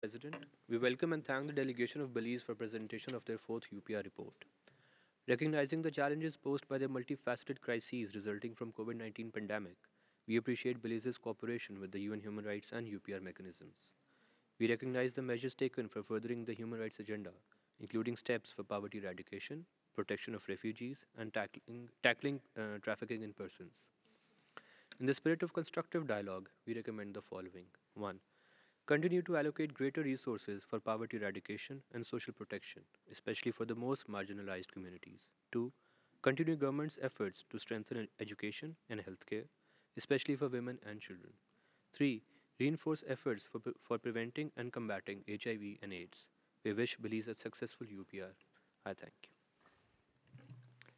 President. We welcome and thank the delegation of Belize for presentation of their fourth UPR report. Recognizing the challenges posed by the multifaceted crises resulting from COVID-19 pandemic, we appreciate Belize's cooperation with the UN human rights and UPR mechanisms. We recognize the measures taken for furthering the human rights agenda, including steps for poverty eradication, protection of refugees, and tackling trafficking in persons. In the spirit of constructive dialogue, we recommend the following: 1. Continue to allocate greater resources for poverty eradication and social protection, especially for the most marginalized communities. 2. Continue government's efforts to strengthen education and healthcare, especially for women and children. 3. Reinforce efforts for preventing and combating HIV and AIDS. We wish Belize a successful UPR. I thank you.